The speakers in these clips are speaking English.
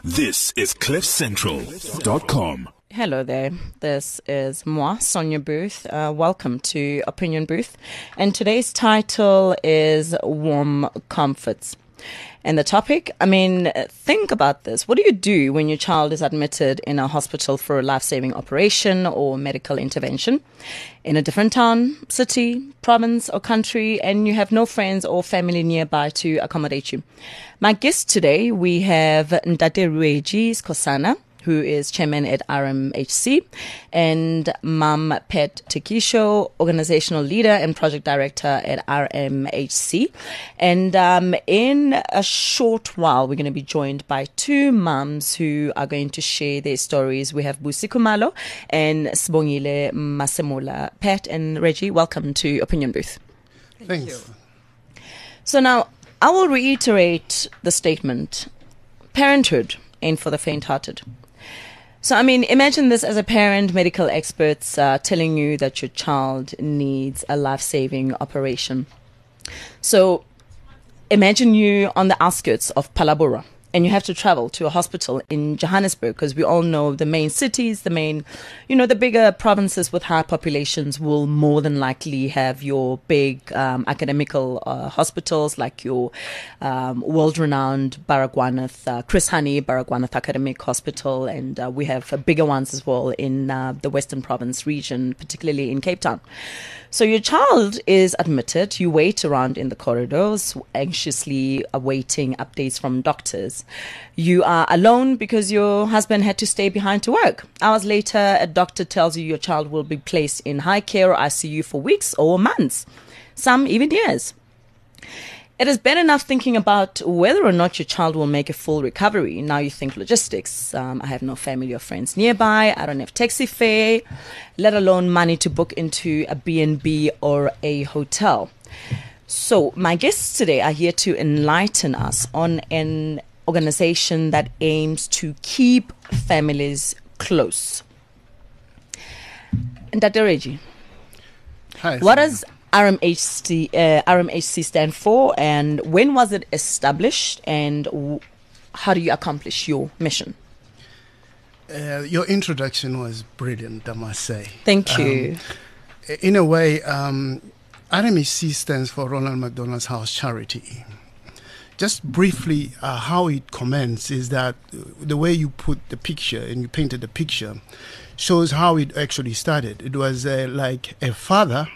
This is CliffCentral.com. Hello there. This is moi, Sonia Booth. Welcome to Opinion Booth. And today's title is Warm Comforts. And the topic, think about this. What do you do when your child is admitted in a hospital for a life-saving operation or medical intervention in a different town, city, province, or country, and you have no friends or family nearby to accommodate you? My guest today, we have Ntate Rueji Skosana, who is chairman at RMHC, and Mam Pet Tekisho, organizational leader and project director at RMHC. And in a short while, we're going to be joined by two mums who are going to share their stories. We have Busi Kumalo and Sibongile Masemola. Pat and Reggie, welcome to Opinion Booth. Thank you. So now, I will reiterate the statement. Parenthood ain't for the faint-hearted. So, imagine this as a parent, medical experts telling you that your child needs a life-saving operation. So, imagine you on the outskirts of Palabora and you have to travel to a hospital in Johannesburg, because we all know the main cities, the bigger provinces with high populations will more than likely have your big academical hospitals like your world-renowned Baragwanath, Chris Hani Baragwanath Academic Hospital, and we have bigger ones as well in the Western Province region, particularly in Cape Town. So your child is admitted, you wait around in the corridors, anxiously awaiting updates from doctors. You are alone because your husband had to stay behind to work. Hours later, a doctor tells you your child will be placed in high care or ICU for weeks or months, some even years. It is bad enough thinking about whether or not your child will make a full recovery. Now you think logistics. I have no family or friends nearby. I don't have taxi fare, let alone money to book into a B&B or a hotel. So my guests today are here to enlighten us on an organization that aims to keep families close. Ntate Reggie, Hi. what does RMHC stand for, and when was it established, and how do you accomplish your mission? Your introduction was brilliant, I must say. Thank you. In a way, RMHC stands for Ronald McDonald's House Charity. Just briefly, how it commenced is that the way you put the picture and you painted the picture shows how it actually started. It was like a father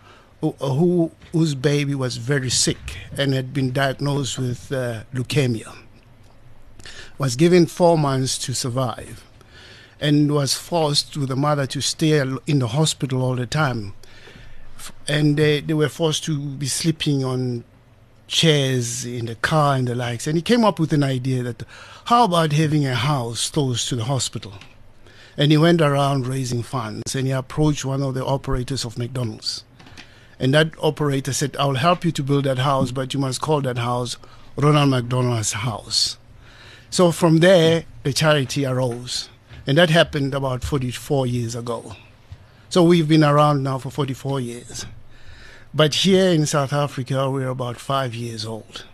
whose baby was very sick and had been diagnosed with leukemia, was given 4 months to survive, and was forced with the mother to stay in the hospital all the time. And they were forced to be sleeping on chairs in the car and the likes. And he came up with an idea that, how about having a house close to the hospital? And he went around raising funds, and he approached one of the operators of McDonald's. And that operator said, I'll help you to build that house, but you must call that house Ronald McDonald's House. So from there, the charity arose. And that happened about 44 years ago. So we've been around now for 44 years. But here in South Africa, we're about 5 years old.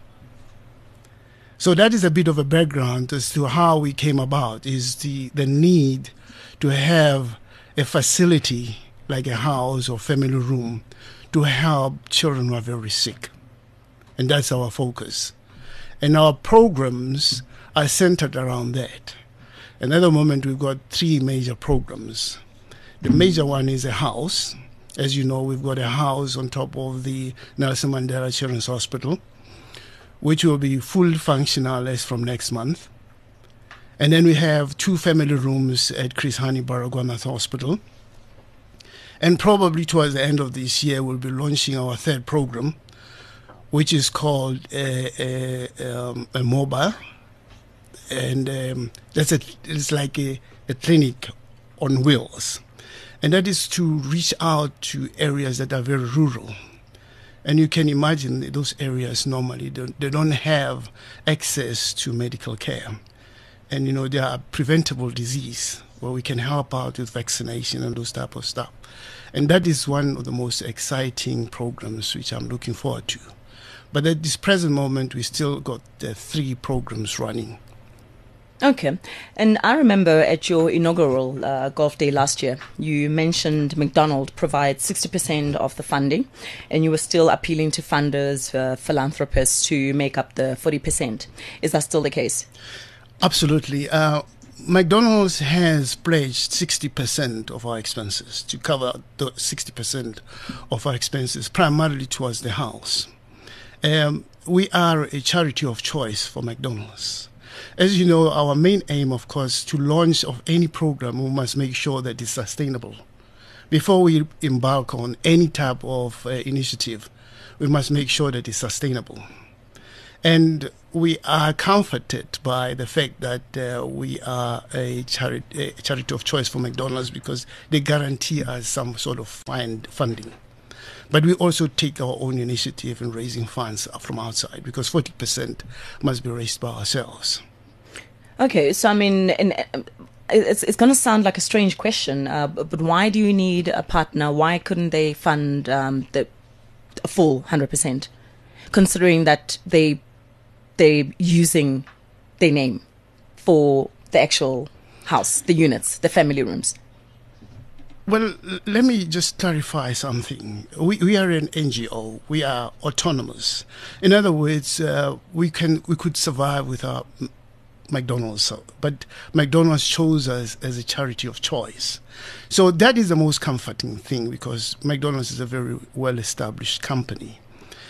So that is a bit of a background as to how we came about, is the need to have a facility like a house or family room to help children who are very sick. And that's our focus. And our programs are centered around that. And at the moment, we've got 3 major programs. The major one is a house. As you know, we've got a house on top of the Nelson Mandela Children's Hospital, which will be full functional as from next month. And then we have 2 family rooms at Chris Hani Baragwanath Hospital. And probably towards the end of this year, we'll be launching our 3rd program, which is called a mobile. And it's like a clinic on wheels. And that is to reach out to areas that are very rural. And you can imagine those areas normally, they don't have access to medical care. And, they are preventable disease where we can help out with vaccination and those type of stuff. And that is one of the most exciting programs which I'm looking forward to. But at this present moment, we still got 3 programs running. Okay. And I remember at your inaugural golf day last year, you mentioned McDonald provides 60% of the funding, and you were still appealing to funders, philanthropists to make up the 40%. Is that still the case? Absolutely. McDonald's has pledged 60% of our expenses to cover the 60% of our expenses, primarily towards the house. We are a charity of choice for McDonald's. As you know, our main aim, of course, to launch of any program, we must make sure that it's sustainable. Before we embark on any type of initiative, we must make sure that it's sustainable. And we are comforted by the fact that we are a charity of choice for McDonald's because they guarantee us some sort of funding. But we also take our own initiative in raising funds from outside because 40% must be raised by ourselves. Okay, so I mean, it's going to sound like a strange question, but why do you need a partner? Why couldn't they fund the full 100%, considering that they're using their name for the actual house, the units, the family rooms? Well, let me just clarify something. We are an NGO. We are autonomous. In other words, we could survive without McDonald's, but McDonald's chose us as a charity of choice. So that is the most comforting thing because McDonald's is a very well-established company.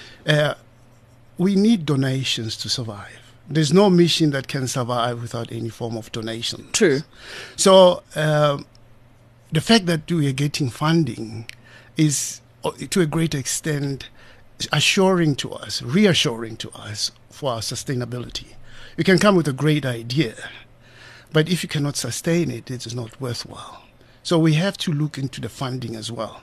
We need donations to survive. There's no mission that can survive without any form of donation. True. So the fact that we are getting funding is, to a great extent, reassuring to us for our sustainability. You can come with a great idea, but if you cannot sustain it, it is not worthwhile. So we have to look into the funding as well.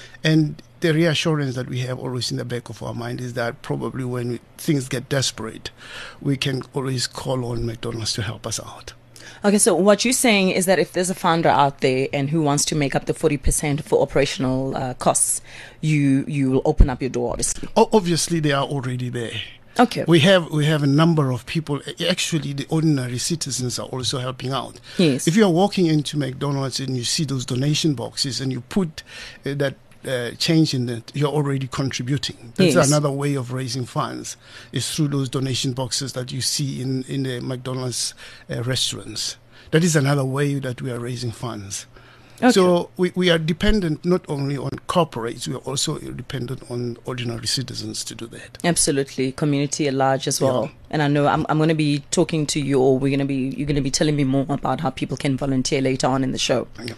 And the reassurance that we have always in the back of our mind is that probably when things get desperate, we can always call on McDonald's to help us out. Okay, so what you're saying is that if there's a founder out there and who wants to make up the 40% for operational costs, you will open up your door, obviously. Obviously, they are already there. Okay. We have a number of people. Actually, the ordinary citizens are also helping out. Yes. If you are walking into McDonald's and you see those donation boxes and you put that change in it, you're already contributing. That's Yes. another way of raising funds, is through those donation boxes that you see in the McDonald's restaurants. That is another way that we are raising funds. Okay. So we are dependent not only on corporates, we are also dependent on ordinary citizens to do that. Absolutely, community at large as well. Yeah. And I know I'm going to be talking to you, or you're going to be telling me more about how people can volunteer later on in the show. Yeah.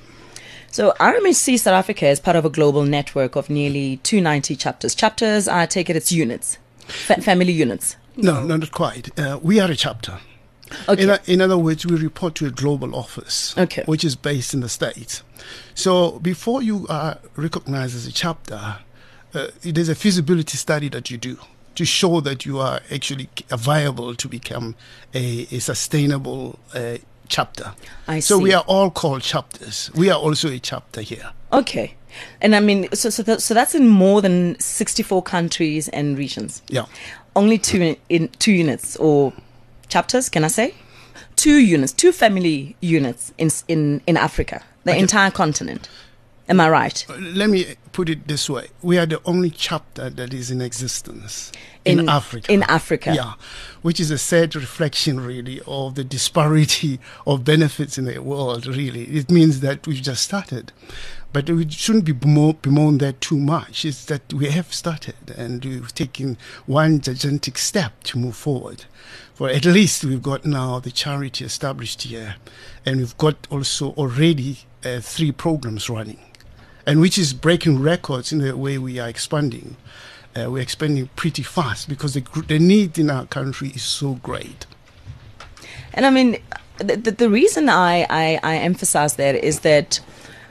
So RMHC South Africa is part of a global network of nearly 290 chapters. Chapters, I take it, it's units, family units. No, not quite. We are a chapter. Okay. In other words, we report to a global office, Okay. which is based in the States. So before you are recognized as a chapter, there's a feasibility study that you do to show that you are actually viable to become a sustainable chapter. I So see. we are all called chapters. We are also a chapter here. Okay. And I mean, so that's in more than 64 countries and regions. Yeah. Only two units or chapters, can I say? 2 units, 2 family units in Africa, the entire continent. Am I right? Let me put it this way. We are the only chapter that is in existence in Africa. In Africa. Yeah, which is a sad reflection, really, of the disparity of benefits in the world, really. It means that we've just started. But we shouldn't be bemoan that too much. It's that we have started and we've taken one gigantic step to move forward. For at least we've got now the charity established here, and we've got also already 3 programs running, and which is breaking records in the way we are expanding. We're expanding pretty fast because the need in our country is so great. And I mean, the reason I emphasize that is that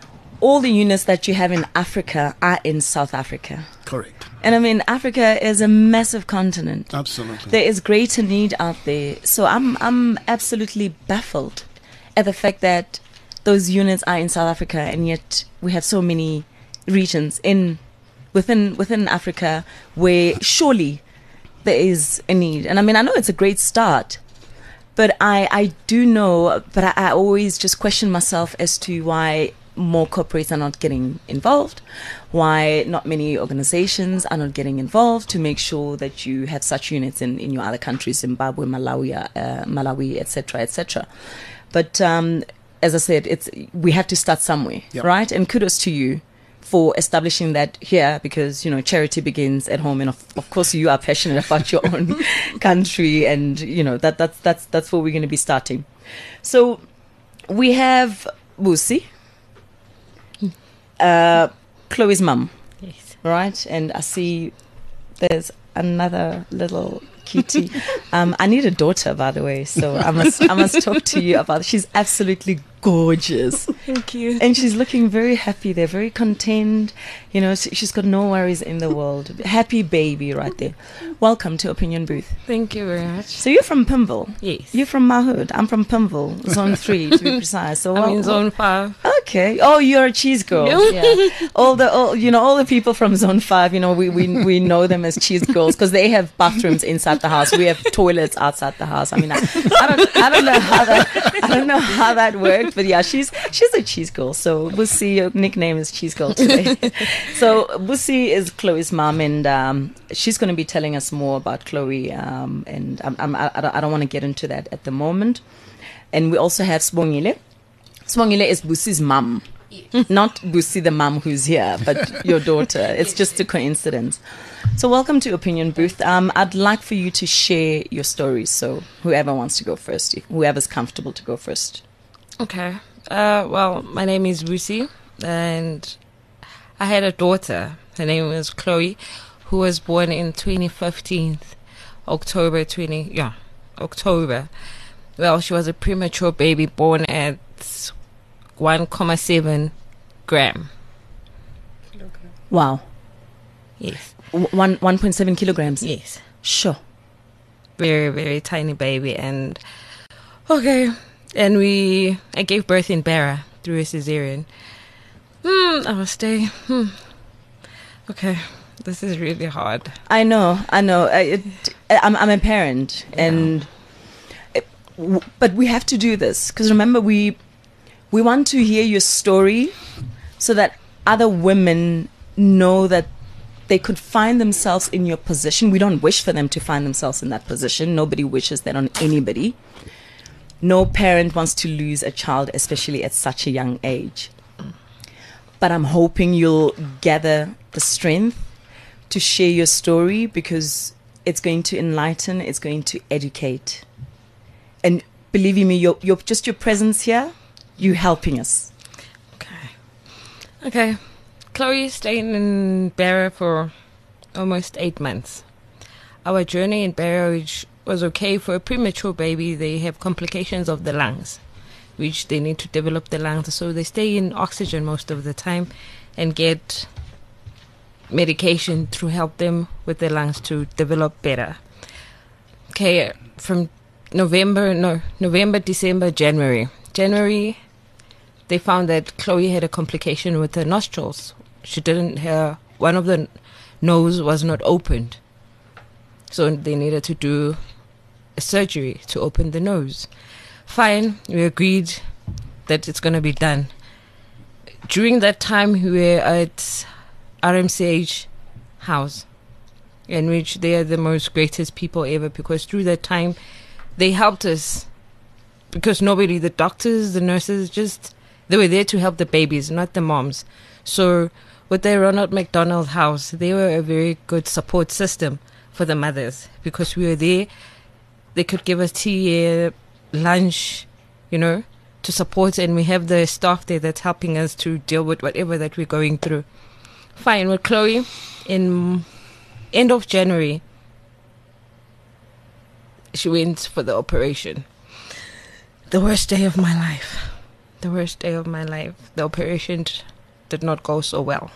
all the units that you have in Africa are in South Africa. Correct. And I mean, Africa is a massive continent. Absolutely. There is greater need out there. So I'm absolutely baffled at the fact that those units are in South Africa, and yet we have so many regions within Africa where surely there is a need. And I mean, I know it's a great start, But I do know, but I always just question myself as to why more corporates are not getting involved, why not many organizations are not getting involved to make sure that you have such units in your other countries, Zimbabwe, Malawi, etc., etc. But as I said, we have to start somewhere, Yep. right? And kudos to you for establishing that here, because charity begins at home, and of course you are passionate about your own country, and that's where we're going to be starting. So we have Busi, Chloe's mum, Yes. right? And I see there's another little cutie. I need a daughter, by the way, so I must talk to you about. She's absolutely gorgeous. Thank you. And she's looking very happy. They're very content. She's got no worries in the world. Happy baby right there. Welcome to Opinion Booth. Thank you very much. So you're from Pimville? Yes. You're from Mahood. I'm from Pimville, Zone 3 to be precise. So I'm in Zone 5. Okay. Oh, you're a cheese girl. Yeah. All the people from Zone 5, we know them as cheese girls because they have bathrooms inside the house. We have toilets outside the house. I mean, I don't know how that works. But yeah, she's a cheese girl. So Busi, your nickname is Cheese Girl today. So Busi is Chloe's mom, and she's going to be telling us more about Chloe. And I don't want to get into that at the moment. And we also have Sibongile. Sibongile is Busi's mom, not Busi the mom who's here, but your daughter. It's just a coincidence. So welcome to Opinion Booth. I'd like for you to share your stories. So whoever wants to go first, whoever's comfortable to go first. Okay. Well, my name is Busi, and I had a daughter. Her name was Chloe, who was born in 2015, October. Well, she was a premature baby born at 1.7 gram. Wow. Yes. 1.7 kilograms. Yes. Sure. Very, very tiny baby. And okay. And I gave birth in Barra through a cesarean. I must stay. Okay. This is really hard. I know. I'm a parent, and but we have to do this because remember, we want to hear your story so that other women know that they could find themselves in your position. We don't wish for them to find themselves in that position. Nobody wishes that on anybody. No parent wants to lose a child, especially at such a young age. But I'm hoping you'll gather the strength to share your story, because it's going to enlighten, it's going to educate. And believe me, your presence here, you're helping us. Okay. Chloe stayed in Barra for almost 8 months. Our journey in Barra, which was okay for a premature baby, they have complications of the lungs, which they need to develop the lungs. So they stay in oxygen most of the time and get medication to help them with their lungs to develop better. Okay, from November, December, January, they found that Chloe had a complication with her nostrils. One of the nose was not opened. So they needed to do a surgery to open the nose. Fine, we agreed that it's going to be done. During that time, we were at RMCH house, in which they are the most greatest people ever, because through that time, they helped us. Because the doctors, the nurses, they were there to help the babies, not the moms. So with the Ronald McDonald House, they were a very good support system for the mothers, because we were there. They could give us tea, lunch, to support, and we have the staff there that's helping us to deal with whatever that we're going through. Fine, with Chloe, in end of January, she went for the operation. The worst day of my life. The operation did not go so well.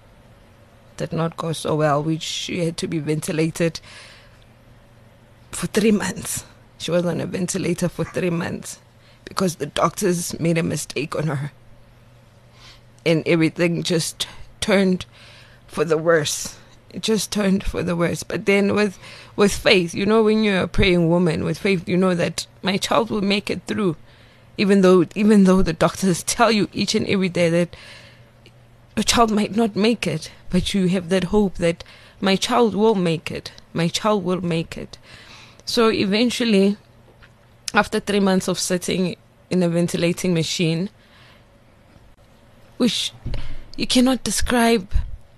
Which she had to be ventilated for 3 months. She was on a ventilator for 3 months because the doctors made a mistake on her. And everything just turned for the worse. it just turned for the worse. But then with faith, you know, when you're a praying woman, with faith, you know that my child will make it through. Even though the doctors tell you each and every day that your child might not make it, but you have that hope that my child will make it. My child will make it. So eventually, after 3 months of sitting in a ventilating machine, which you cannot describe,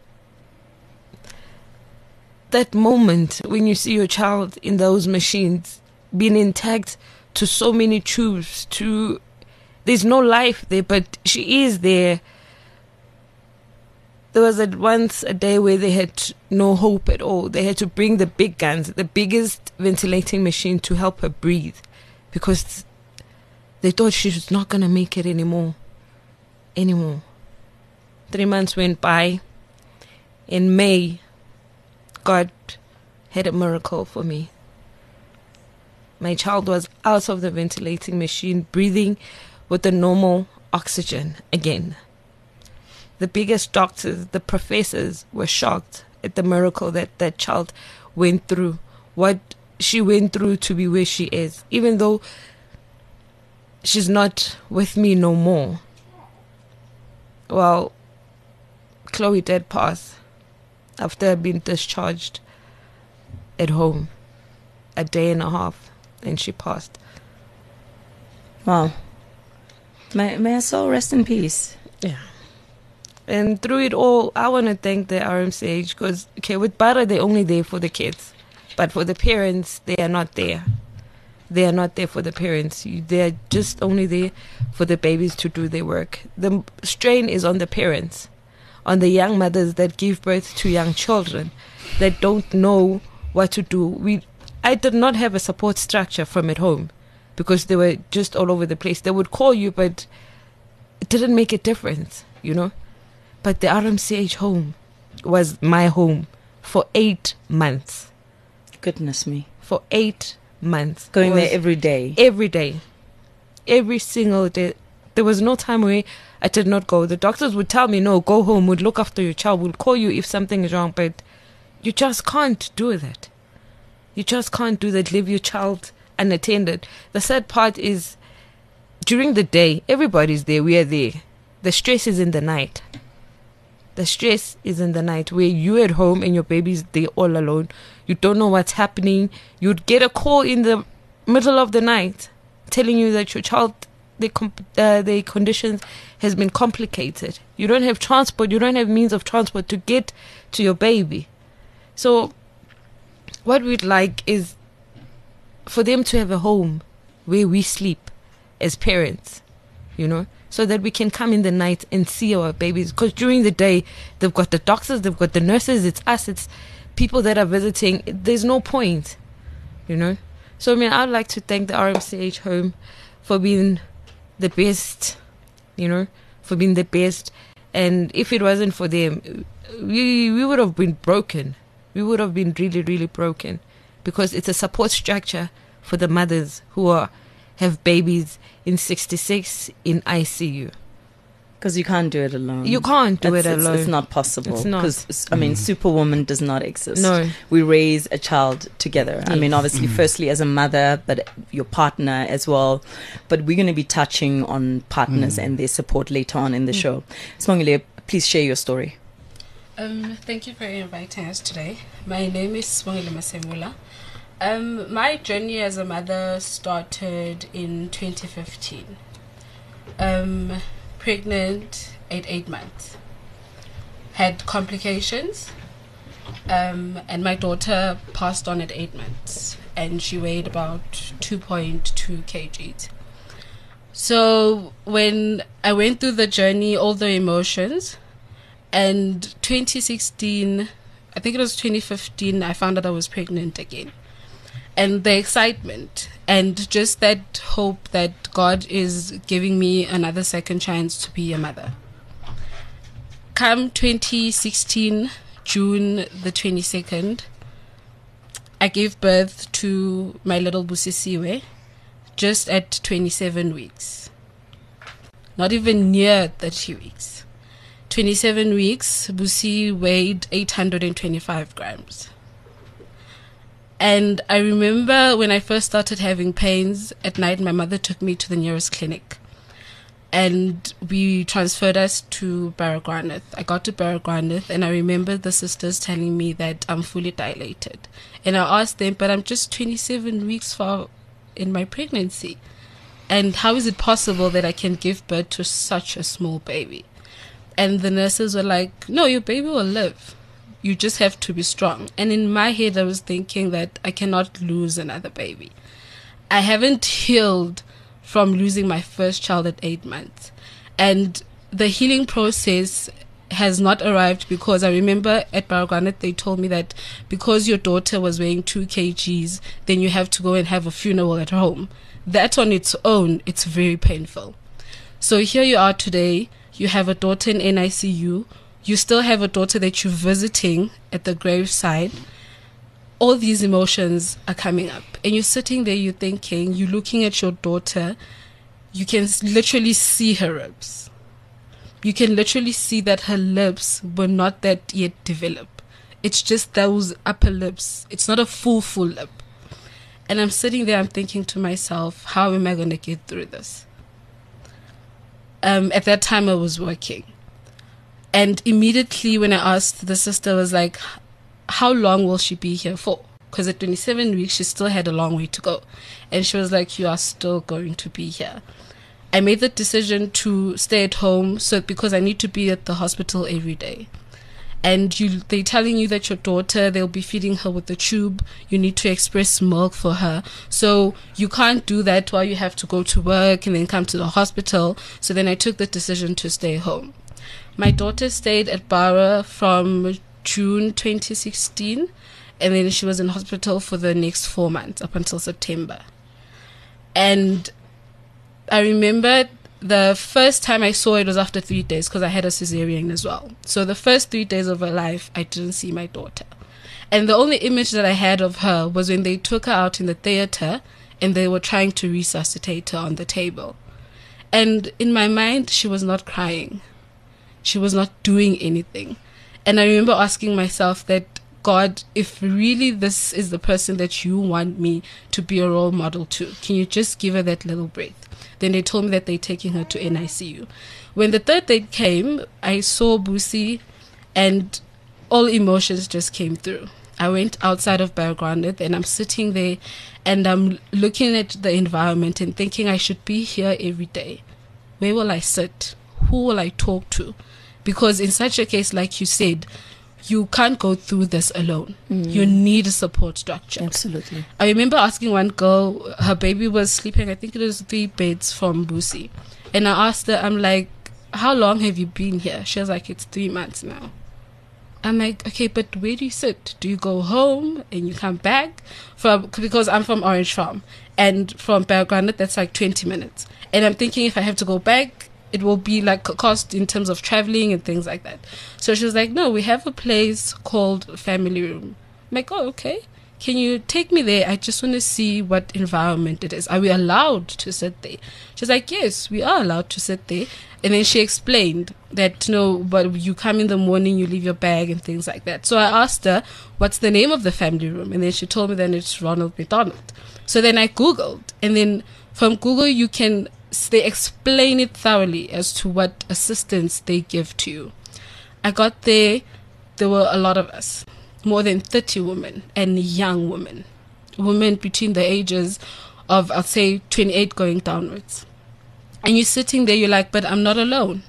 that moment when you see your child in those machines being intact, to so many tubes, there's no life there, but she is there. There was once a day where they had no hope at all. They had to bring the big guns, the biggest ventilating machine, to help her breathe, because they thought she was not going to make it anymore. 3 months went by. In May, God had a miracle for me. My child was out of the ventilating machine, breathing with the normal oxygen again. The biggest doctors, the professors, were shocked at the miracle that child went through, what she went through to be where she is, even though she's not with me no more. Well, Chloe did pass after being discharged at home, a day and a half. And she passed. Wow. May her soul rest in peace. Yeah. And through it all, I want to thank the RMCH, because, with Bara, they're only there for the kids. But for the parents, they are not there. They are not there for the parents. They are just only there for the babies to do their work. The strain is on the parents, on the young mothers that give birth to young children that don't know what to do. I did not have a support structure from at home, because they were just all over the place. They would call you, but it didn't make a difference, you know. But the RMCH home was my home for 8 months. Goodness me. For 8 months. Going there every day. Every day. Every single day. There was no time where I did not go. The doctors would tell me, no, go home. We'd look after your child. We'll call you if something is wrong. But you just can't do that. You just can't do that. Leave your child unattended. The sad part is, during the day, everybody's there. We are there. The stress is in the night. The stress is in the night, where you're at home and your baby's there all alone. You don't know what's happening. You'd get a call in the middle of the night telling you that your child, their conditions has been complicated. You don't have transport. You don't have means of transport to get to your baby. So what we'd like is for them to have a home where we sleep as parents, you know, so that we can come in the night and see our babies. Because during the day, they've got the doctors, they've got the nurses, it's us, it's people that are visiting. There's no point, you know. So, I'd like to thank the RMCH home for being the best, you know, for being the best. And if it wasn't for them, we would have been broken. We would have been really, really broken, because it's a support structure for the mothers who have babies in 66 in ICU. Because you can't do it alone. You can't do it alone. It's not possible. It's not. Because, Superwoman does not exist. No. We raise a child together. Yes. Obviously, firstly as a mother, but your partner as well. But we're going to be touching on partners and their support later on in the show. Smongile, please share your story. Thank you for inviting us today. My name is Smongile Masemula. My journey as a mother started in 2015. Pregnant at 8 months. Had complications, and my daughter passed on at 8 months, and she weighed about 2.2 kgs. So when I went through the journey, all the emotions, and 2016, I think it was 2015, I found out I was pregnant again. And the excitement and just that hope that God is giving me another second chance to be a mother. Come 2016, June the 22nd, I gave birth to my little Busisiwe just at 27 weeks. Not even near 30 weeks. 27 weeks, Busi weighed 825 grams. And I remember when I first started having pains at night, my mother took me to the nearest clinic. And we transferred us to Baragwanath. I got to Baragwanath, and I remember the sisters telling me that I'm fully dilated. And I asked them, but I'm just 27 weeks far in my pregnancy. And how is it possible that I can give birth to such a small baby? And the nurses were like, no, your baby will live. You just have to be strong. And in my head, I was thinking that I cannot lose another baby. I haven't healed from losing my first child at 8 months. And the healing process has not arrived, because I remember at Baragwanath, they told me that because your daughter was weighing 2 kgs, then you have to go and have a funeral at home. That on its own, it's very painful. So here you are today, you have a daughter in NICU, you still have a daughter that you're visiting at the graveside. All these emotions are coming up, and you're sitting there, you're thinking, you're looking at your daughter, you can literally see her ribs. You can literally see that her lips were not that yet developed. It's just those upper lips. It's not a full lip. And I'm sitting there, I'm thinking to myself, how am I going to get through this? At that time, I was working. And immediately when I asked, the sister was like, how long will she be here for? Because at 27 weeks, she still had a long way to go. And she was like, you are still going to be here. I made the decision to stay at home because I need to be at the hospital every day. And they're telling you that your daughter, they'll be feeding her with the tube. You need to express milk for her. So you can't do that while you have to go to work and then come to the hospital. So then I took the decision to stay home. My daughter stayed at Bara from June 2016, and then she was in hospital for the next 4 months up until September. And I remember the first time I saw it was after 3 days, because I had a cesarean as well. So the first 3 days of her life, I didn't see my daughter. And the only image that I had of her was when they took her out in the theater and they were trying to resuscitate her on the table. And in my mind, she was not crying. She was not doing anything. And I remember asking myself that, God, if really this is the person that you want me to be a role model to, can you just give her that little breath? Then they told me that they're taking her to NICU. When the third day came, I saw Busi, and all emotions just came through. I went outside of Baragwanath, and I'm sitting there and I'm looking at the environment and thinking I should be here every day. Where will I sit? Who will I talk to? Because in such a case, like you said, you can't go through this alone. You need a support structure. Absolutely. I remember asking one girl, her baby was sleeping, I think it was 3 beds from Busi. And I asked her, I'm like, how long have you been here? She was like, it's 3 months now. I'm like, okay, but where do you sit? Do you go home and you come back? Because I'm from Orange Farm. And from Baragwanath, that's like 20 minutes. And I'm thinking if I have to go back, it will be like a cost in terms of traveling and things like that. So she was like, no, we have a place called Family Room. I'm like, oh, okay. Can you take me there? I just want to see what environment it is. Are we allowed to sit there? She's like, yes, we are allowed to sit there. And then she explained that, no, but you come in the morning, you leave your bag and things like that. So I asked her, what's the name of the family room? And then she told me that it's Ronald McDonald. So then I Googled. And then from Google, they explain it thoroughly as to what assistance they give to you. I got there were a lot of us, more than 30 women and young women between the ages of, I'll say, 28 going downwards. And you're sitting there, you're like, but I'm not alone.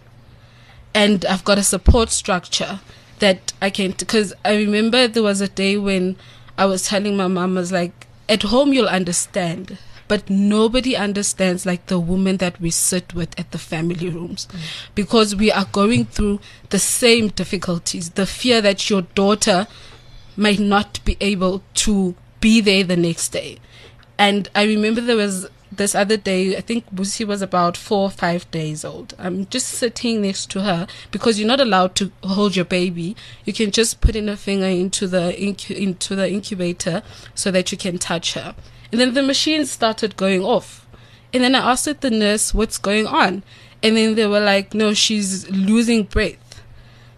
And I've got a support structure that I can, because I remember there was a day when I was telling my mom, I was like, at home you'll understand, but nobody understands like the women that we sit with at the family rooms, because we are going through the same difficulties, the fear that your daughter might not be able to be there the next day. And I remember there was this other day, I think Busi was about 4 or 5 days old. I'm just sitting next to her, because you're not allowed to hold your baby. You can just put in a finger into the incubator so that you can touch her. And then the machine started going off. And then I asked the nurse, what's going on? And then they were like, no, she's losing breath.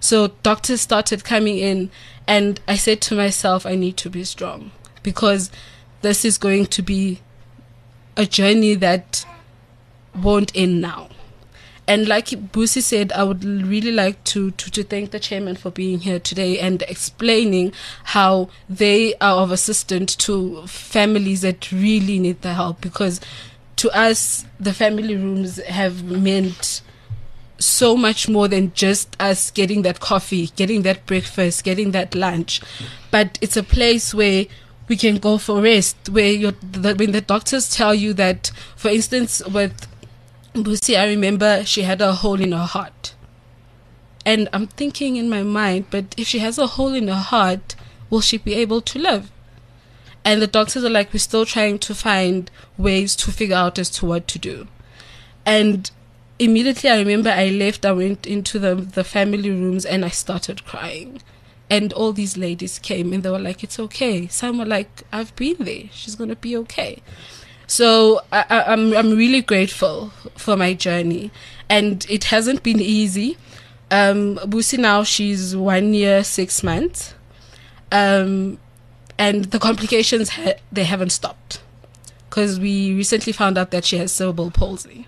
So doctors started coming in, and I said to myself, I need to be strong, because this is going to be a journey that won't end now. And like Busi said, I would really like to thank the chairman for being here today and explaining how they are of assistance to families that really need the help, because to us, the family rooms have meant so much more than just us getting that coffee, getting that breakfast, getting that lunch. But it's a place where we can go for rest, where when the doctors tell you that, for instance, with Busi, I remember she had a hole in her heart. And I'm thinking in my mind, but if she has a hole in her heart, will she be able to live? And the doctors are like, we're still trying to find ways to figure out as to what to do. And immediately I remember I left, I went into the family rooms and I started crying. And all these ladies came and they were like, it's okay. Some were like, I've been there. She's going to be okay. So I'm really grateful for my journey. And it hasn't been easy. Busi now, she's 1 year, 6 months. And the complications, they haven't stopped. Because we recently found out that she has cerebral palsy.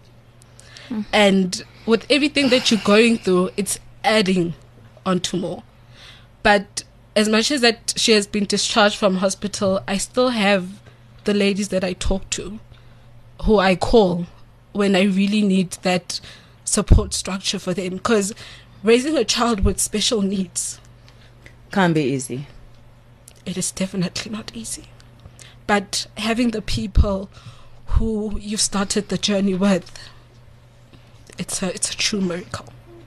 And with everything that you're going through, it's adding onto more. But as much as that she has been discharged from hospital, I still have the ladies that I talk to, who I call when I really need that support structure for them. Because raising a child with special needs can't be easy. It is definitely not easy. But having the people who you've started the journey with, it's a true miracle.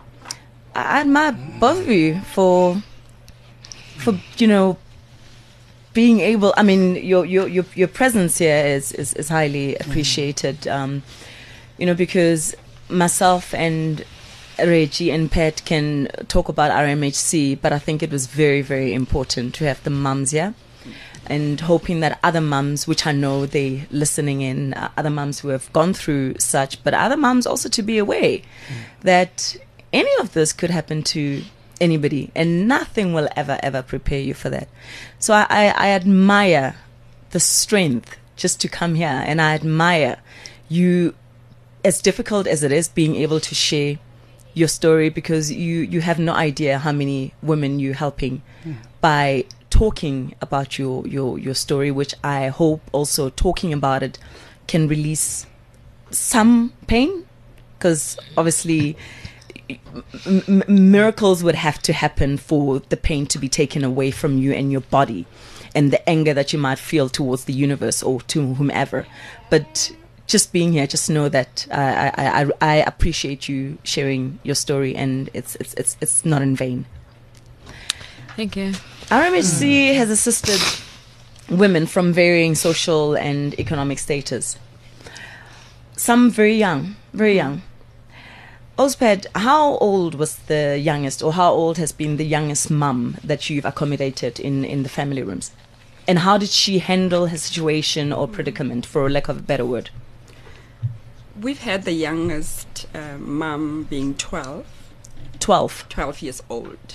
I admire both of you for being able. I mean, your presence here is highly appreciated. Because myself and Reggie and Pat can talk about RMHC, but I think it was very, very important to have the mums here, and hoping that other mums, which I know they listening in, other mums who have gone through such, but other mums also to be aware that any of this could happen to anybody, and nothing will ever prepare you for that. So I admire the strength just to come here, and I admire you, as difficult as it is, being able to share your story, because you have no idea how many women you're helping by talking about your story, which I hope also talking about it can release some pain, because obviously miracles would have to happen for the pain to be taken away from you and your body, and the anger that you might feel towards the universe or to whomever. But just being here, just know that I appreciate you sharing your story, and it's not in vain. Thank you. RMHC has assisted women from varying social and economic status. Some very young, very young. Osped, how old was the youngest, or how old has been the youngest mum that you've accommodated in the family rooms? And how did she handle her situation or predicament, for lack of a better word? We've had the youngest mum being 12 years old.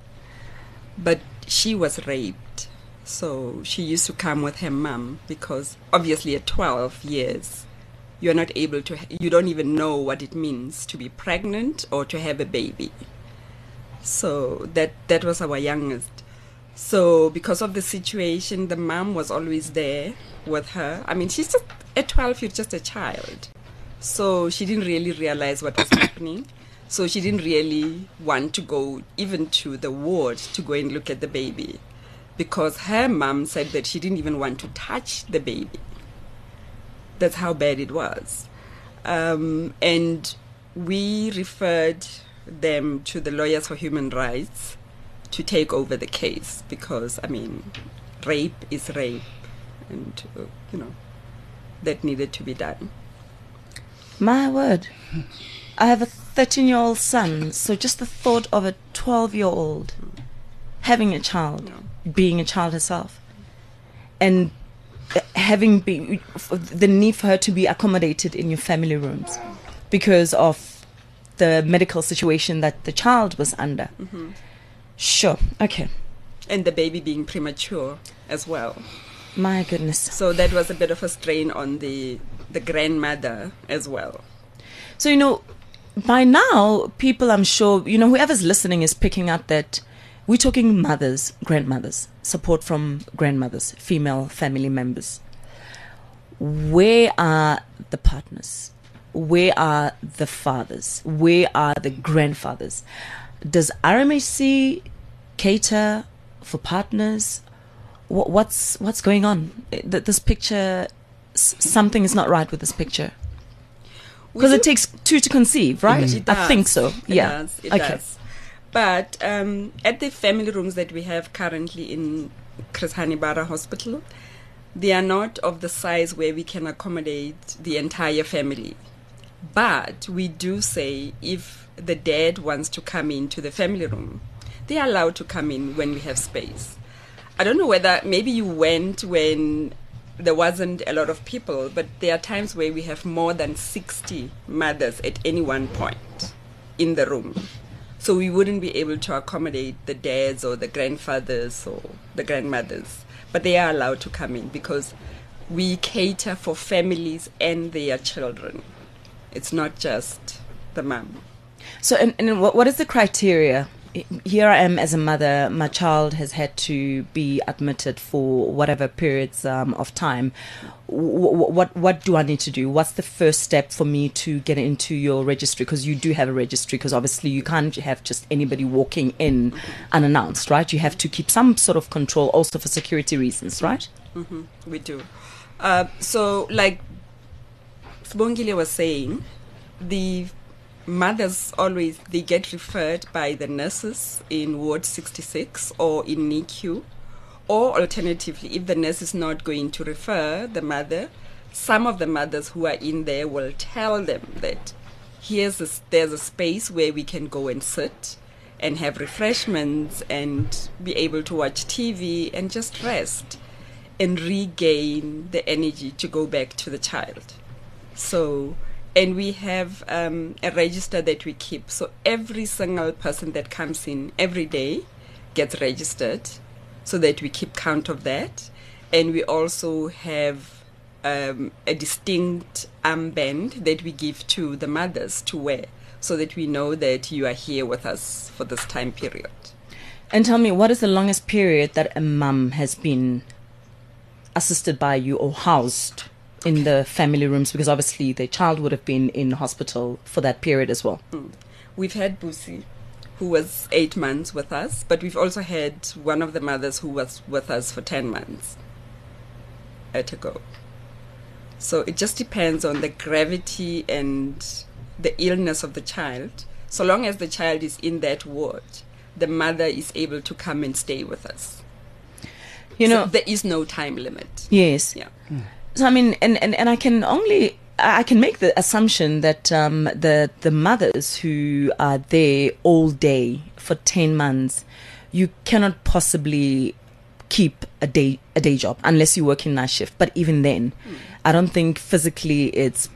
But she was raped. So she used to come with her mum, because obviously at 12 years, you don't even know what it means to be pregnant or to have a baby. So that was our youngest. So because of the situation, the mum was always there with her. I mean, she's just, at 12, you're just a child. So she didn't really realize what was happening. So she didn't really want to go even to the ward to go and look at the baby, because her mum said that she didn't even want to touch the baby. That's how bad it was. And we referred them to the Lawyers for Human Rights to take over the case, because, I mean, rape is rape, and, that needed to be done. My word. I have a 13-year-old son, so just the thought of a 12-year-old having a child, being a child herself, and having the need for her to be accommodated in your family rooms because of the medical situation that the child was under. Mm-hmm. Sure. Okay. And the baby being premature as well. My goodness. So that was a bit of a strain on the grandmother as well. So, by now, people, I'm sure, whoever's listening is picking up that we're talking mothers, grandmothers, support from grandmothers, female family members. Where are the partners? Where are the fathers? Where are the grandfathers? Does RMHC cater for partners? What's going on? This picture, something is not right with this picture. Because it takes two to conceive, right? It I think so. It does. But at the family rooms that we have currently in Chris Hani Bara Hospital, they are not of the size where we can accommodate the entire family. But we do say if the dad wants to come into the family room, they are allowed to come in when we have space. I don't know whether maybe you went when there wasn't a lot of people, but there are times where we have more than 60 mothers at any one point in the room. So we wouldn't be able to accommodate the dads or the grandfathers or the grandmothers. But they are allowed to come in because we cater for families and their children. It's not just the mom. So, and what is the criteria? Here I am as a mother, my child has had to be admitted for whatever periods of time. What do I need to do? What's the first step for me to get into your registry? Because you do have a registry, because obviously you can't have just anybody walking in unannounced, right? You have to keep some sort of control also for security reasons, right? Mm-hmm. We do. So like Sibongile was saying, the mothers always, they get referred by the nurses in Ward 66 or in NICU, or alternatively, if the nurse is not going to refer the mother, some of the mothers who are in there will tell them that there's a space where we can go and sit and have refreshments and be able to watch TV and just rest and regain the energy to go back to the child. So, and we have a register that we keep. So every single person that comes in every day gets registered so that we keep count of that. And we also have a distinct armband that we give to the mothers to wear so that we know that you are here with us for this time period. And tell me, what is the longest period that a mum has been assisted by you or housed in the family rooms? Because obviously the child would have been in hospital for that period as well. We've had Busi, who was 8 months with us, but we've also had one of the mothers who was with us for 10 months ago. So it just depends on the gravity and the illness of the child. So long as the child is in that ward, the mother is able to come and stay with us. So there is no time limit. Yes. Yeah. So I mean, and I can make the assumption that the mothers who are there all day for 10 months, you cannot possibly keep a day job unless you work in night shift. But even then, I don't think physically it's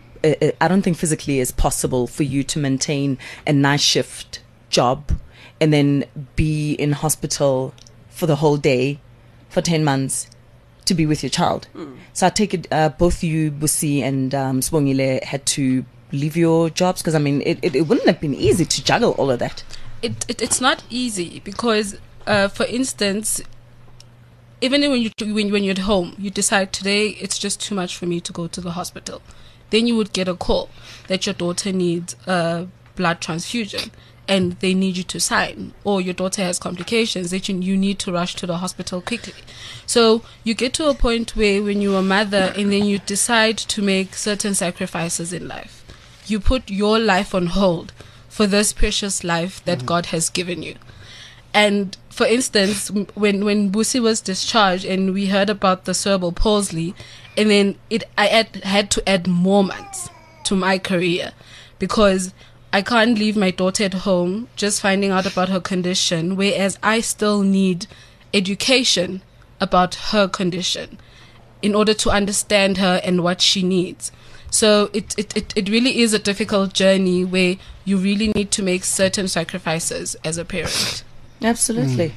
possible for you to maintain a night shift job and then be in hospital for the whole day for 10 months to be with your child. So I take it both you, Busi, and Sibongile had to leave your jobs, because I mean it wouldn't have been easy to juggle all of that. It's not easy because, for instance, even when you're at home, you decide today it's just too much for me to go to the hospital. Then you would get a call that your daughter needs a blood transfusion and they need you to sign, or your daughter has complications that you need to rush to the hospital quickly. So you get to a point where when you're a mother and then you decide to make certain sacrifices in life, you put your life on hold for this precious life that God has given you. And for instance, when Busi was discharged and we heard about the cerebral palsy, and then I had to add more months to my career, because I can't leave my daughter at home just finding out about her condition, whereas I still need education about her condition in order to understand her and what she needs. So it really is a difficult journey where you really need to make certain sacrifices as a parent. Absolutely.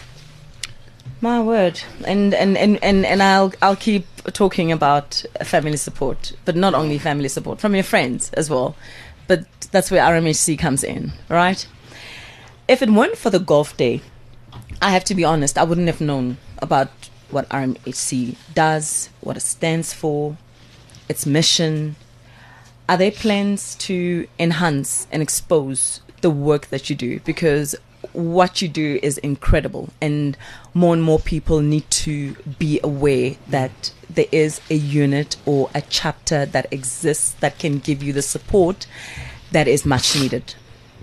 My word. And I'll keep talking about family support, but not only family support, from your friends as well. But that's where RMHC comes in, right? If it weren't for the golf day, I have to be honest, I wouldn't have known about what RMHC does, what it stands for, its mission. Are there plans to enhance and expose the work that you do? Because what you do is incredible, and more people need to be aware that there is a unit or a chapter that exists that can give you the support that is much needed.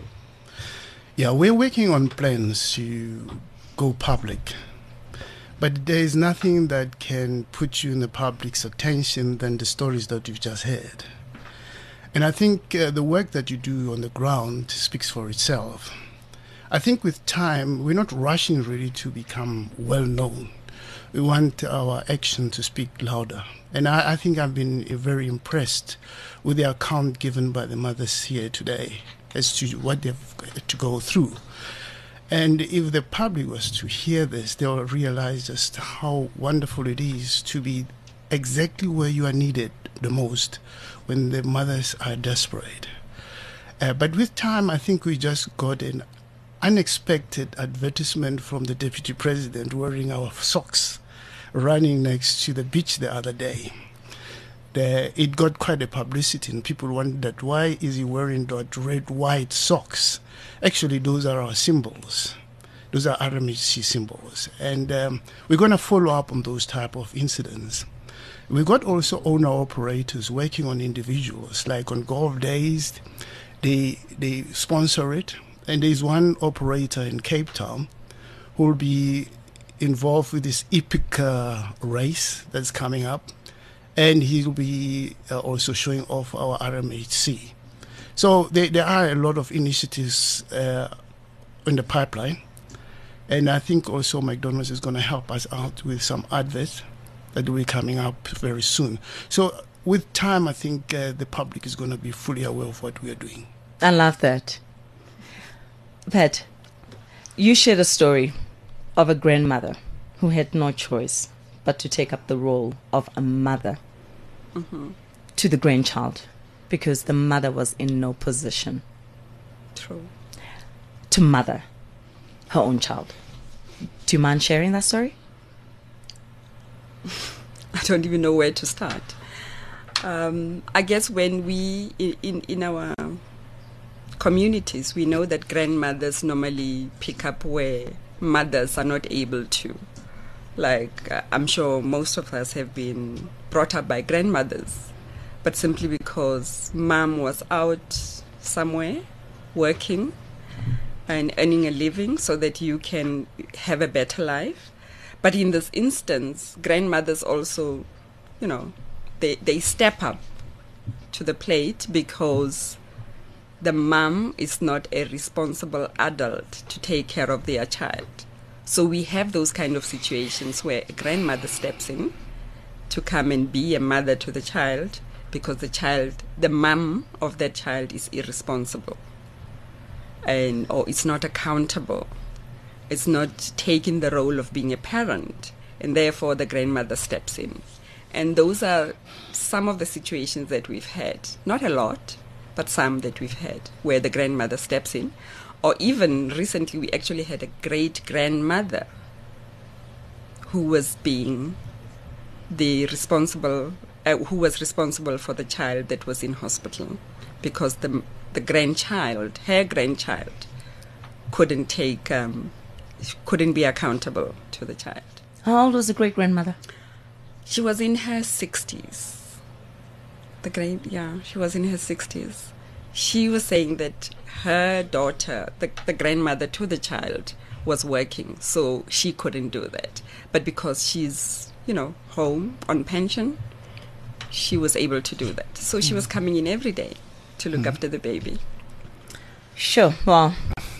Yeah, we're working on plans to go public, but there is nothing that can put you in the public's attention than the stories that you've just heard. And I think the work that you do on the ground speaks for itself. I think with time, we're not rushing really to become well known. We want our action to speak louder. And I think I've been very impressed with the account given by the mothers here today as to what they've got to go through. And if the public was to hear this, they'll realize just how wonderful it is to be exactly where you are needed the most when the mothers are desperate. But with time, I think we just got an unexpected advertisement from the Deputy President wearing our socks, running next to the beach the other day. It got quite a publicity, and people wondered, why is he wearing that red, white socks? Actually, those are our symbols. Those are RMHC symbols. And we're going to follow up on those type of incidents. We've got also owner-operators working on individuals, like on golf days, they sponsor it. And there's one operator in Cape Town who will be involved with this epic race that's coming up. And he'll be also showing off our RMHC. So there are a lot of initiatives in the pipeline. And I think also McDonald's is going to help us out with some adverts that will be coming up very soon. So with time, I think the public is going to be fully aware of what we are doing. I love that. Pat, you shared a story of a grandmother who had no choice but to take up the role of a mother to the grandchild because the mother was in no position to mother her own child. Do you mind sharing that story? I don't even know where to start. I guess when we, in our communities, we know that grandmothers normally pick up where mothers are not able to. Like, I'm sure most of us have been brought up by grandmothers, but simply because mom was out somewhere working and earning a living so that you can have a better life. But in this instance, grandmothers also, they step up to the plate because the mom is not a responsible adult to take care of their child. So we have those kind of situations where a grandmother steps in to come and be a mother to the child because the mom of that child is irresponsible or it's not accountable. It's not taking the role of being a parent, and therefore the grandmother steps in. And those are some of the situations that we've had. Not a lot, but some that we've had, where the grandmother steps in. Or even recently, we actually had a great-grandmother who was being who was responsible for the child that was in hospital because her grandchild, couldn't be accountable to the child. How old was the great-grandmother? She was in her 60s. She was in her 60s. She was saying that her daughter, the grandmother to the child, was working, so she couldn't do that. But because she's, home on pension, she was able to do that. So she was coming in every day to look after the baby. Sure. Well,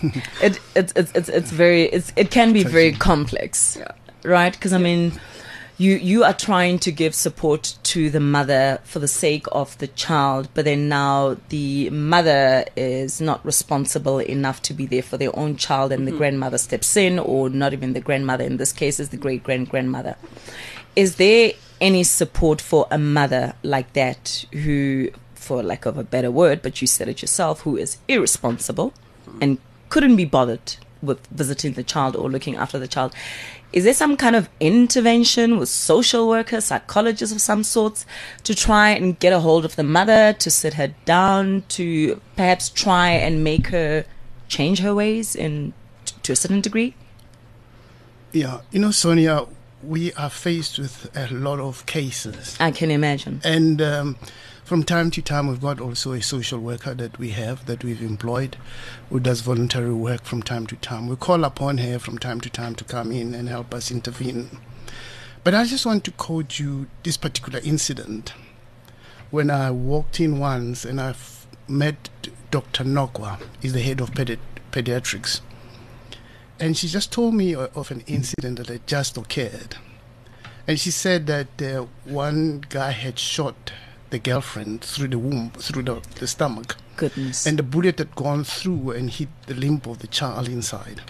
it can be very complex, right? Because you are trying to give support to the mother for the sake of the child, but then now the mother is not responsible enough to be there for their own child, and the grandmother steps in, or not even the grandmother, in this case is the great-grandmother. Is there any support for a mother like that who, for lack of a better word, but you said it yourself, who is irresponsible and couldn't be bothered with visiting the child or looking after the child? Is there some kind of intervention with social workers, psychologists of some sorts, to try and get a hold of the mother, to sit her down, to perhaps try and make her change her ways to a certain degree? Yeah, Sonia, we are faced with a lot of cases. I can imagine. And from time to time, we've got also a social worker that we've employed, who does voluntary work from time to time. We call upon her from time to time to come in and help us intervene. But I just want to quote you this particular incident. When I walked in once and I met Dr. Nokwa, he's the head of pediatrics. And she just told me of an incident that had just occurred. And she said that one guy had shot the girlfriend through the womb, through the stomach. Goodness. And the bullet had gone through and hit the limb of the child inside.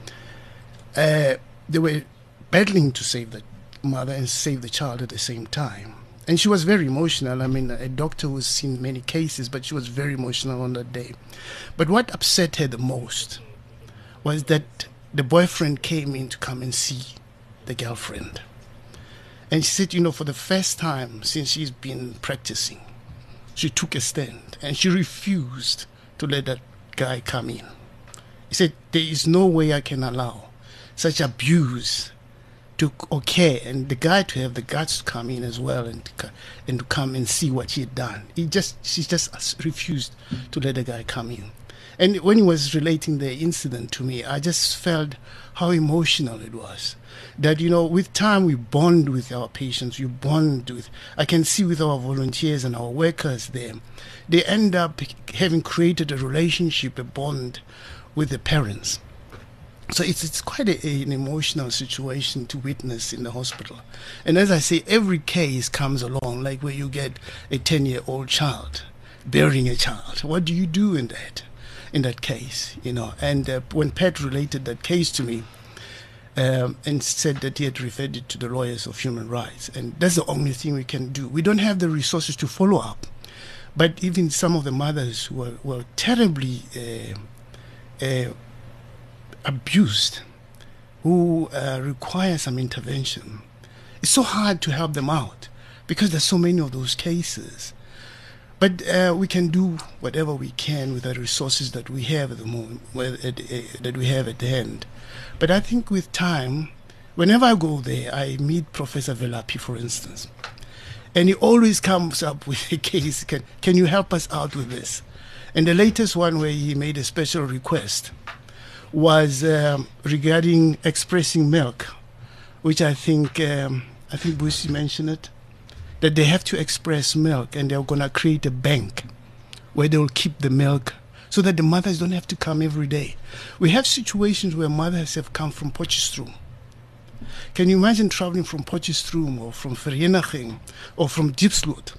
They were battling to save the mother and save the child at the same time. And she was very emotional. I mean, a doctor who's seen many cases, but she was very emotional on that day. But what upset her the most was that the boyfriend came in to come and see the girlfriend. And she said, for the first time since she's been practicing, she took a stand and she refused to let that guy come in. He said, there is no way I can allow such abuse to occur, and the guy to have the guts to come in as well and to come and see what he had done. She just refused to let the guy come in. And when he was relating the incident to me, I just felt how emotional it was. That, with time we bond with our patients, I can see with our volunteers and our workers there, they end up having created a relationship, a bond with the parents. So it's quite an emotional situation to witness in the hospital. And as I say, every case comes along, like where you get a 10-year-old child burying a child. What do you do in that case? And when Pat related that case to me, and said that he had referred it to the lawyers of human rights, and that's the only thing we can do. We don't have the resources to follow up. But even some of the mothers who were terribly abused, who require some intervention, it's so hard to help them out because there's so many of those cases. But we can do whatever we can with the resources that we have at the moment, that we have at hand. But I think with time, whenever I go there, I meet Professor Velapi, for instance, and he always comes up with a case. Can you help us out with this? And the latest one where he made a special request was regarding expressing milk, which I think Busi mentioned it, that they have to express milk, and they're going to create a bank where they'll keep the milk so that the mothers don't have to come every day. We have situations where mothers have come from Potchefstroom. Can you imagine traveling from Potchefstroom or from Vereeniging or from Diepsloot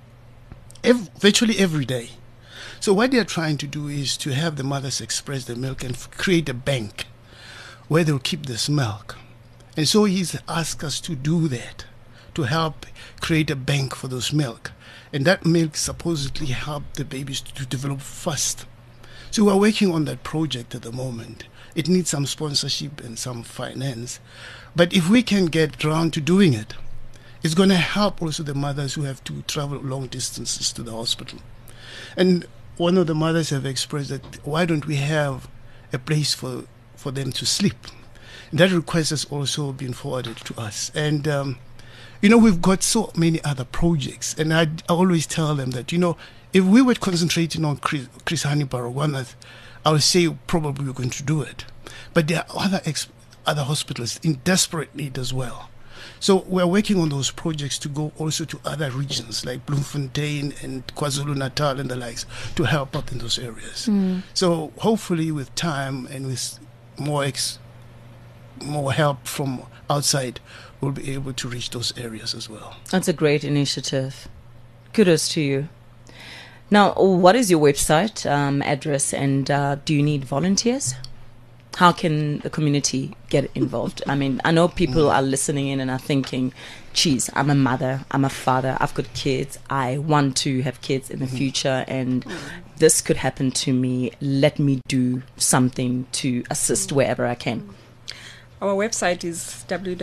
virtually every day? So what they're trying to do is to have the mothers express the milk and create a bank where they'll keep this milk. And so he's asked us to do that, to help create a bank for those milk. And that milk supposedly help the babies to develop fast. So we're working on that project at the moment. It needs some sponsorship and some finance. But if we can get around to doing it, it's going to help also the mothers who have to travel long distances to the hospital. And one of the mothers have expressed that, why don't we have a place for them to sleep? And that request has also been forwarded to us. And we've got so many other projects, and I always tell them that, if we were concentrating on Chris Hani Baragwanath, I would say probably we're going to do it. But there are other hospitals in desperate need as well. So we're working on those projects to go also to other regions like Bloemfontein and KwaZulu-Natal and the likes to help out in those areas. So hopefully with time and with more help from outside, we'll be able to reach those areas as well. That's a great initiative. Kudos to you. Now, what is your website address, and do you need volunteers? How can the community get involved? I mean, I know people are listening in and are thinking, geez, I'm a mother, I'm a father, I've got kids, I want to have kids in the future, and this could happen to me. Let me do something to assist wherever I can. Our website is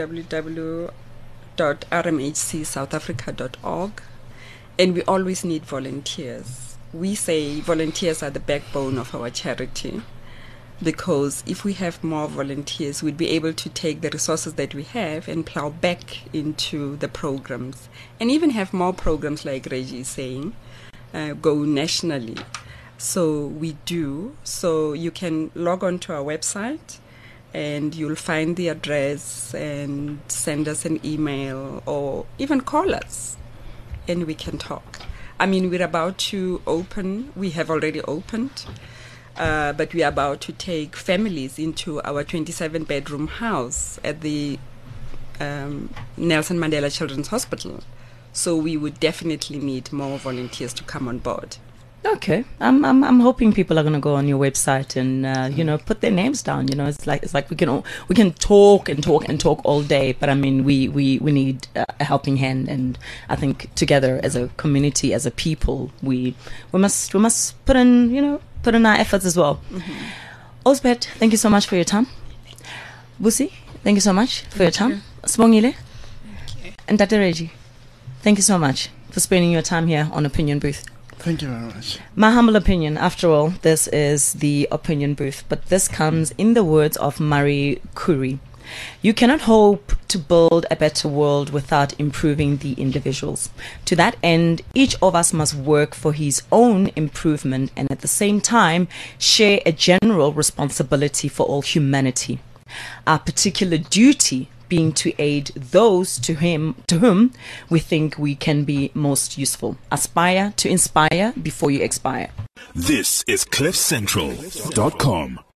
www.rmhcsouthafrica.org, and we always need volunteers. We say volunteers are the backbone of our charity, because if we have more volunteers, we'd be able to take the resources that we have and plow back into the programs, and even have more programs, like Reggie is saying, go nationally. So we do. So you can log on to our website and you'll find the address and send us an email or even call us and we can talk. I mean, we're about to open, we have already opened, but we are about to take families into our 27-bedroom house at the Nelson Mandela Children's Hospital. So we would definitely need more volunteers to come on board. Okay, I'm hoping people are going to go on your website and put their names down. You know, it's like we can talk and talk all day, but I mean we need a helping hand, and I think together as a community, as a people, we must put in our efforts as well. Osbert, thank you so much for your time. Busi, thank you so much for your time. Sibongile, and Dr. Reggie, thank you so much for spending your time here on Opinion Booth. Thank you very much. My humble opinion, after all, this is the Opinion Booth, but this comes in the words of Marie Curie. You cannot hope to build a better world without improving the individuals. To that end, each of us must work for his own improvement and at the same time share a general responsibility for all humanity. Our particular duty being to aid those to whom we think we can be most useful. Aspire to inspire before you expire. This is CliffCentral.com.